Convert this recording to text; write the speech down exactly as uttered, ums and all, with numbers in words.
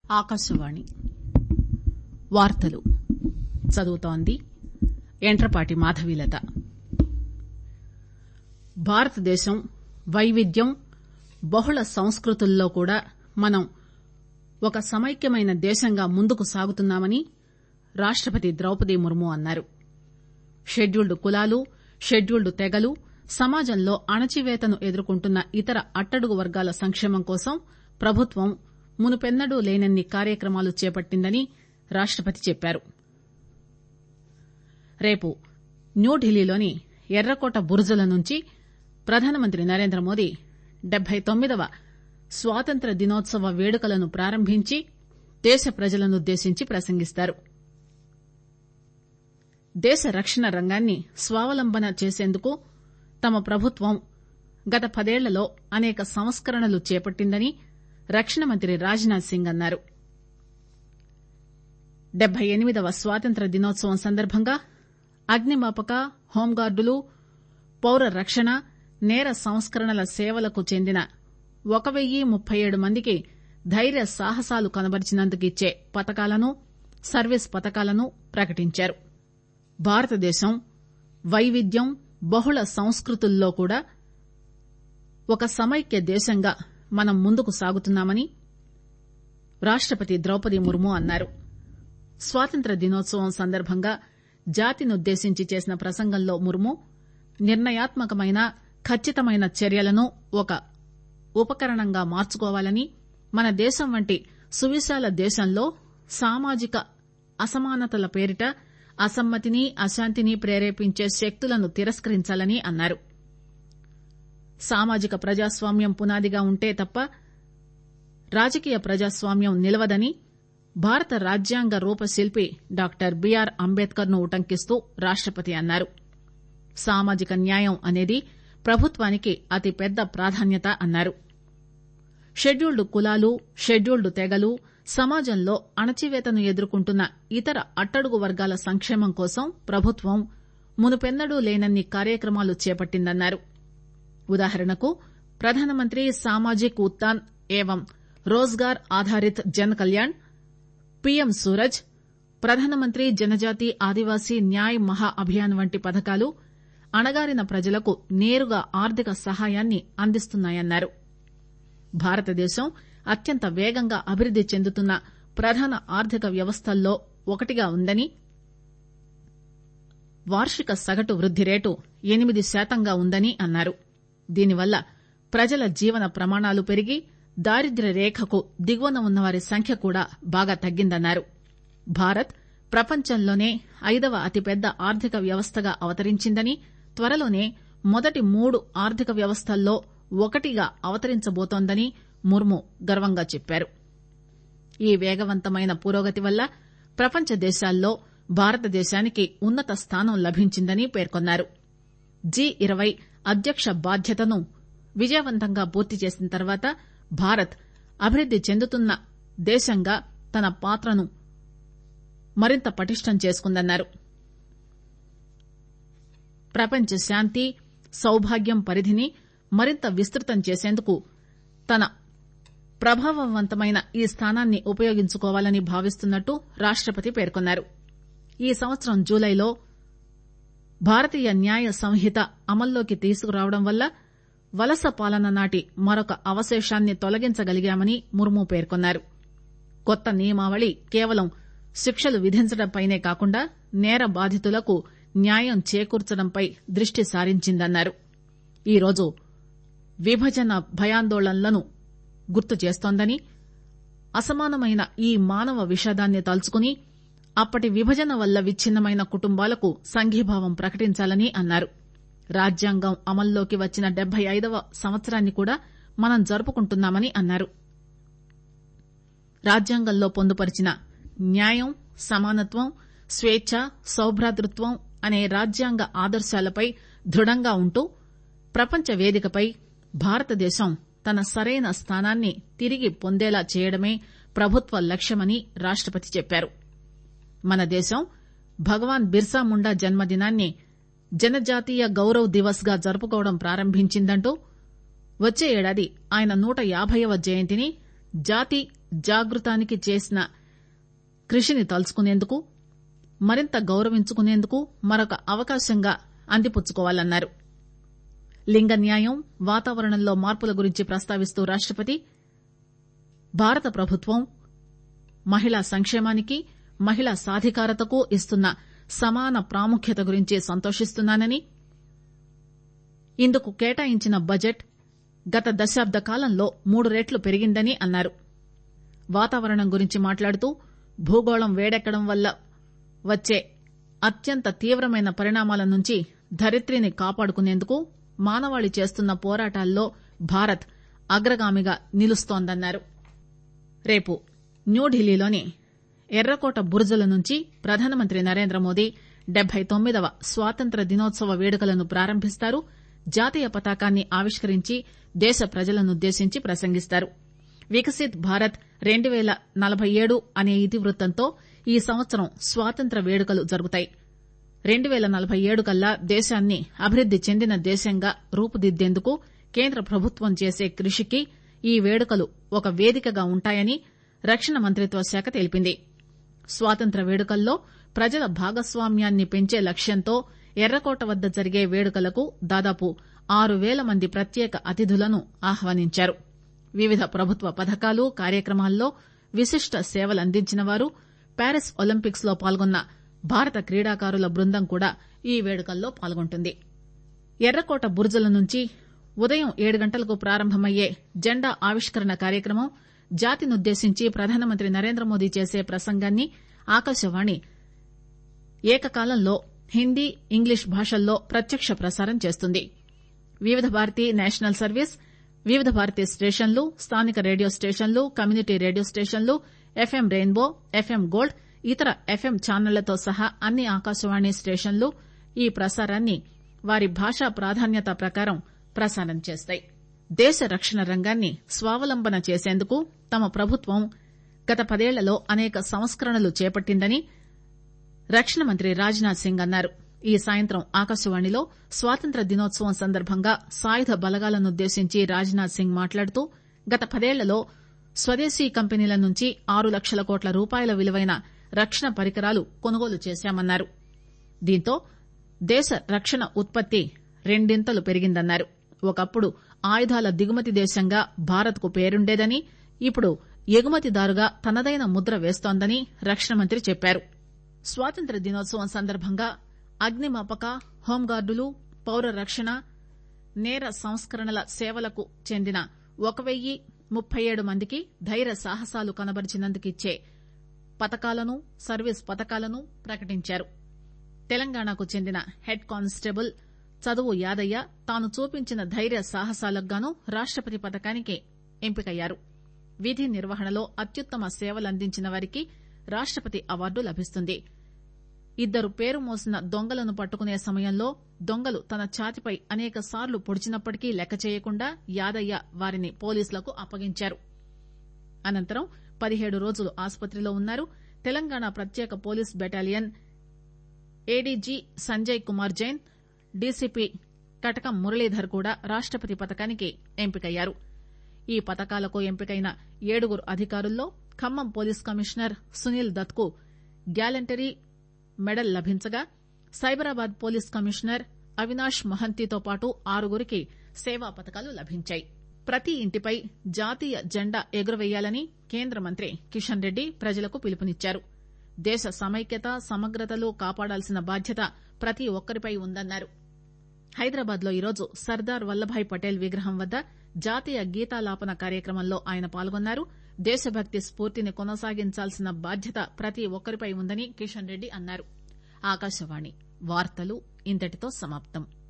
ఆకాశవాణి వార్తలు చదువుతోంది ఎంట్రపాటి మాధవీలత. భారతదేశం వైవిధ్యం బహుళ సంస్కృతుల్లో కూడా మనం ఒక సమైక్యమైన దేశంగా ముందుకు సాగుతున్నామని రాష్టపతి ద్రౌపది ముర్ము అన్నారు. షెడ్యూల్డ్ కులాలు షెడ్యూల్డ్ తెగలు సమాజంలో అణచివేతను ఎదుర్కొంటున్న ఇతర అట్టడుగు వర్గాల సంక్షేమం కోసం ప్రభుత్వం మునుపెన్నడూ లేనన్ని కార్యక్రమాలు చేపట్టిందని రాష్టపతి చెప్పారు. రేపు న్యూఢిల్లీలోని ఎర్రకోట బురుజుల నుంచి ప్రధానమంత్రి నరేంద్రమోదీ డెబ్బై తొమ్మిదవ స్వాతంత్ర్య దినోత్సవ వేడుకలను ప్రారంభించి దేశ ప్రజలనుద్దేశించి ప్రసంగిస్తారు. దేశ రక్షణ రంగాన్ని స్వావలంబన చేసేందుకు తమ ప్రభుత్వం గత పదేళ్లలో అనేక సంస్కరణలు చేపట్టిందని రక్షణ మంత్రి రాజ్ నాథ్ సింగ్ అన్నారు. డెబ్బై ఎనిమిదవ స్వాతంత్ర్య దినోత్సవం సందర్భంగా అగ్నిమాపక హోంగార్డులు పౌర రక్షణ నేర సంస్కరణల సేవలకు చెందిన ఒక వెయ్యి ముప్పై ఏడు మందికి ధైర్య సాహసాలు కనబరిచినందుకు ఇచ్చే పతకాలను సర్వీస్ పతకాలను ప్రకటించారు. భారతదేశం వైవిధ్యం బహుళ సంస్కృతుల్లో కూడా ఒక సమైక్య దేశంగా మనం ముందుకు సాగుతున్నామని రాష్టపతి ద్రౌపది ముర్ము అన్నారు. స్వాతంత్ర్య దినోత్సవం సందర్భంగా జాతినుద్దేశించి చేసిన ప్రసంగంలో ముర్ము నిర్ణయాత్మకమైన ఖచ్చితమైన చర్యలను ఒక ఉపకరణంగా మార్చుకోవాలని, మన దేశం వంటి సువిశాల దేశంలో సామాజిక అసమానతల పేరిట అసమ్మతిని అశాంతిని ప్రేరేపించే శక్తులను తిరస్కరించాలని అన్నారు. సామాజిక ప్రజాస్వామ్యం పునాదిగా ఉంటే తప్ప రాజకీయ ప్రజాస్వామ్యం నిలవదని భారత రాజ్యాంగ రూపశిల్పి డాక్టర్ బీఆర్ అంబేద్కర్ ను ఉటంకిస్తూ రాష్టపతి అన్నారు. సామాజిక న్యాయం అనేది ప్రభుత్వానికి అతిపెద్ద ప్రాధాన్యత అన్నారు. షెడ్యూల్డ్ కులాలు షెడ్యూల్డ్ తెగలు సమాజంలో అణచివేతను ఎదుర్కొంటున్న ఇతర అట్టడుగు వర్గాల సంక్షేమం కోసం ప్రభుత్వం మునుపెన్నడూ లేనన్ని కార్యక్రమాలు చేపట్టిందన్నారు. ఉదాహరణకు ప్రధానమంత్రి సామాజిక్ ఉత్థాన్ ఏవం రోజ్గార్ ఆధారిత్ జన్ కల్యాణ్, పీఎం సూరజ్, ప్రధానమంత్రి జనజాతి ఆదివాసీ న్యాయ్ మహా అభియాన్ వంటి పథకాలు అణగారిన ప్రజలకు నేరుగా ఆర్థిక సహాయాన్ని అందిస్తున్నాయన్నారు. భారతదేశం అత్యంత వేగంగా అభివృద్ది చెందుతున్న ప్రధాన ఆర్థిక వ్యవస్థల్లో ఒకటిగా ఉందని, వార్షిక సగటు వృద్ది రేటు ఎనిమిది శాతంగా ఉందని అన్నారు. దీనివల్ల ప్రజల జీవన ప్రమాణాలు పెరిగి దారిద్ర్య రేఖకు దిగువన ఉన్నవారి సంఖ్య కూడా బాగా తగ్గిందన్నారు. భారత్ ప్రపంచంలోనే ఐదవ అతిపెద్ద ఆర్థిక వ్యవస్థగా అవతరించిందని, త్వరలోనే మొదటి మూడు ఆర్థిక వ్యవస్థల్లో ఒకటిగా అవతరించబోతోందని ముర్ము గర్వంగా చెప్పారు. ఈ వేగవంతమైన పురోగతి వల్ల ప్రపంచ దేశాల్లో భారతదేశానికి ఉన్నత స్థానం లభించిందని పేర్కొన్నారు. జీ ఇరవై అధ్యక్ష బాధ్యతను విజయవంతంగా పూర్తి చేసిన తర్వాత భారత్ అభివృద్ది చెందుతున్న దేశంగా తన పాత్రను మరింత పటిష్టం చేసుకుందన్నారు. ప్రపంచ శాంతి సౌభాగ్యం పరిధిని మరింత విస్తృతం చేసేందుకు తన ప్రభావవంతమైన ఈ స్థానాన్ని ఉపయోగించుకోవాలని భావిస్తున్నట్టు రాష్టపతి పేర్కొన్నారు. ఈ సంవత్సరం జూలైలో భారతీయ న్యాయ సంహిత అమల్లోకి తీసుకురావడం వల్ల వలస పాలన నాటి మరొక అవశేషాన్ని తొలగించగలిగామని ముర్ము పేర్కొన్నారు. కొత్త నియమావళి కేవలం శిక్షలు విధించడంపైనే కాకుండా నేర బాధితులకు న్యాయం చేకూర్చడంపై దృష్టి సారించిందన్నారు. ఈరోజు విభజన భయాందోళనలను గుర్తు చేస్తోందని, అసమానమైన ఈ మానవ విషాదాన్ని తలుచుకుని అప్పటి విభజన వల్ల విచ్ఛిన్నమైన కుటుంబాలకు సంఘీభావం ప్రకటించాలని అన్నారు. రాజ్యాంగం అమల్లోకి వచ్చిన డెబ్బై ఐదవ సంవత్సరాన్ని కూడా మనం జరుపుకుంటున్నామని అన్నారు. రాజ్యాంగంలో పొందుపరిచిన న్యాయం, సమానత్వం, స్వేచ్ఛ, సౌభ్రాతృత్వం అనే రాజ్యాంగ ఆదర్శాలపై దృఢంగా ఉంటూ ప్రపంచ వేదికపై భారతదేశం తన సరైన స్థానాన్ని తిరిగి పొందేలా చేయడమే ప్రభుత్వ లక్ష్యమని రాష్టపతి చెప్పారు. మన దేశం భగవాన్ బిర్సా ముండా జన్మదినాన్ని జనజాతీయ గౌరవ్ దివస్ గా జరుపుకోవడం ప్రారంభించిందంటూ వచ్చే ఏడాది ఆయన నూట యాభైవ జయంతిని జాతి జాగృతానికి చేసిన కృషిని తలుచుకునేందుకు మరింత గౌరవించుకునేందుకు మరొక అవకాశంగా అందిపుచ్చుకోవాలన్నారు. లింగ న్యాయం, వాతావరణంలో మార్పుల గురించి ప్రస్తావిస్తూ రాష్టపతి భారత ప్రభుత్వం మహిళా సంక్షేమానికి, మహిళా సాధికారతకు ఇస్తున్న సమాన ప్రాముఖ్యత గురించి సంతోషిస్తున్నానని, ఇందుకు కేటాయించిన బడ్జెట్ గత దశాబ్ద కాలంలో మూడు రెట్లు పెరిగిందని అన్నారు. వాతావరణం గురించి మాట్లాడుతూ భూగోళం వేడెక్కడం వల్ల వచ్చే అత్యంత తీవ్రమైన పరిణామాల నుంచి ధరిత్రిని కాపాడుకునేందుకు మానవాళి చేస్తున్న పోరాటాల్లో భారత్ అగ్రగామిగా నిలుస్తోందన్నారు. రేపు న్యూఢిల్లీలోని ఎర్రకోట బురుజుల నుంచి ప్రధానమంత్రి నరేంద్రమోదీ డెబ్బై తొమ్మిదవ స్వాతంత్ర దినోత్సవ వేడుకలను ప్రారంభిస్తారు. జాతీయ పతాకాన్ని ఆవిష్కరించి దేశ ప్రజలనుద్దేశించి ప్రసంగిస్తారు. వికసిత్ భారత్ రెండు పేల నలభై ఏడు అనే ఇతివృత్తంతో ఈ సంవత్సరం స్వాతంత్ర వేడుకలు జరుగుతాయి. రెండు పేల నలభై ఏడు కల్లా దేశాన్ని అభివృద్ది చెందిన దేశంగా రూపుదిద్దేందుకు కేంద్ర ప్రభుత్వం చేసే కృషికి ఈ వేడుకలు ఒక వేదికగా ఉంటాయని రక్షణ మంత్రిత్వ శాఖ తెలిపింది. స్వాతంత్ర వేడుకల్లో ప్రజల భాగస్వామ్యాన్ని పెంచే లక్ష్యంతో ఎర్రకోట వద్ద జరిగే వేడుకలకు దాదాపు ఆరు పేల మంది ప్రత్యేక అతిథులను ఆహ్వానించారు. వివిధ ప్రభుత్వ పథకాలు, కార్యక్రమాల్లో విశిష్ట సేవలందించిన వారు, ప్యారిస్ ఒలింపిక్స్ లో పాల్గొన్న భారత క్రీడాకారుల బృందం కూడా ఈ వేడుకల్లో పాల్గొంటుంది. ఎర్రకోట బురుజుల నుంచి ఉదయం ఏడు గంటలకు ప్రారంభమయ్యే జెండా ఆవిష్కరణ కార్యక్రమం, జాతినుద్దేశించి ప్రధానమంత్రి నరేంద్రమోదీ చేసే ప్రసంగాన్ని ఆకాశవాణి ఏకకాలంలో హిందీ, ఇంగ్లీష్ భాషల్లో ప్రత్యక్ష ప్రసారం చేస్తుంది. వివిధ భారతి నేషనల్ సర్వీస్, వివిధ భారతి స్టేషన్లు, స్థానిక రేడియో స్టేషన్లు, కమ్యూనిటీ రేడియో స్టేషన్లు, ఎఫ్ఎం రెయిన్బో, ఎఫ్ఎం గోల్డ్, ఇతర ఎఫ్ఎం ఛానళ్లతో సహా అన్ని ఆకాశవాణి స్టేషన్లు ఈ ప్రసారాన్ని వారి భాషా ప్రాధాన్యత ప్రకారం ప్రసారం చేస్తాయి. దేశ రక్షణ రంగాన్ని స్వావలంబన చేసేందుకు తమ ప్రభుత్వం గత పదేళ్లలో అనేక సంస్కరణలు చేపట్టిందని రక్షణ మంత్రి రాజ్ నాథ్ సింగ్ అన్నారు. ఈ సాయంత్రం ఆకాశవాణిలో స్వాతంత్ర దినోత్సవం సందర్భంగా సాయుధ బలగాలనుద్దేశించి రాజ్ నాథ్ సింగ్ మాట్లాడుతూ గత పదేళ్లలో స్వదేశీ కంపెనీల నుంచి ఆరు లక్షల కోట్ల రూపాయల విలువైన రక్షణ పరికరాలు కొనుగోలు చేశామన్నారు. దీంతో దేశ రక్షణ ఉత్పత్తి రెండింతలు పెరిగిందన్నారు. ఒకప్పుడు ఆయుధాల దిగుమతి దేశంగా భారత్ కు పేరుండేదని, ఇప్పుడు ఎగుమతిదారుగా తనదైన ముద్ర వేస్తోందని రక్షణ మంత్రి చెప్పారు. స్వాతంత్ర దినోత్సవం సందర్భంగా అగ్నిమాపక, హోంగార్డులు, పౌర రక్షణ, నేర సంస్కరణల సేవలకు చెందిన ఒక వెయ్యి ముప్పై ఏడు మందికి ధైర్య సాహసాలు కనబరిచినందుకిచ్చే పతకాలను, సర్వీస్ పతకాలను ప్రకటించారు. తెలంగాణకు చెందిన హెడ్ కానిస్టేబుల్ చదువు యాదయ్య తాను చూపించిన ధైర్య సాహసాలకు గాను రాష్టపతి పతకానికి ఎంపికయ్యారు. విధి నిర్వహణలో అత్యుత్తమ సేవలందించిన వారికి రాష్టపతి అవార్డు లభిస్తుంది. ఇద్దరు పేరు మోసిన దొంగలను పట్టుకునే సమయంలో దొంగలు తన ఛాతిపై అనేక సార్లు పొడిచినప్పటికీ లెక్క చేయకుండా యాదయ్య వారిని పోలీసులకు అప్పగించారు. అనంతరం పదిహేడు రోజులు ఆసుపత్రిలో ఉన్నారు. తెలంగాణ ప్రత్యేక police battalion ADG Sanjay Kumar Jain, DCP Katakam Muralidhar కూడా రాష్టపతి పతకానికి ఎంపికయ్యారు. ఈ పతకాలకు ఎంపికైన ఏడుగురు అధికారుల్లో ఖమ్మం పోలీస్ కమిషనర్ సునీల్ దత్ కు గ్యాలంటరీ మెడల్ లభించగా, సైబరాబాద్ పోలీస్ కమిషనర్ అవినాష్ మహంతితో పాటు ఆరుగురికి సేవా పతకాలు లభించాయి. ప్రతి ఇంటిపై జాతీయ జెండా ఎగురవేయాలని కేంద్ర మంత్రి కిషన్ రెడ్డి ప్రజలకు పిలుపునిచ్చారు. దేశ సమైక్యత, సమగ్రతలు కాపాడాల్సిన బాధ్యత ప్రతి ఒక్కరిపై ఉందన్నారు. హైదరాబాద్ లో ఈరోజు సర్దార్ వల్లభాయ్ పటేల్ విగ్రహం వద్ద జాతీయ గీతాలాపన కార్యక్రమంలో ఆయన పాల్గొన్నారు. దేశభక్తి స్ఫూర్తిని కొనసాగించాల్సిన బాధ్యత ప్రతి ఒక్కరిపై ఉందని కిషన్ రెడ్డి అన్నారు. ఆకాశవాణి వార్తలు ఇంతటితో సమాప్తం.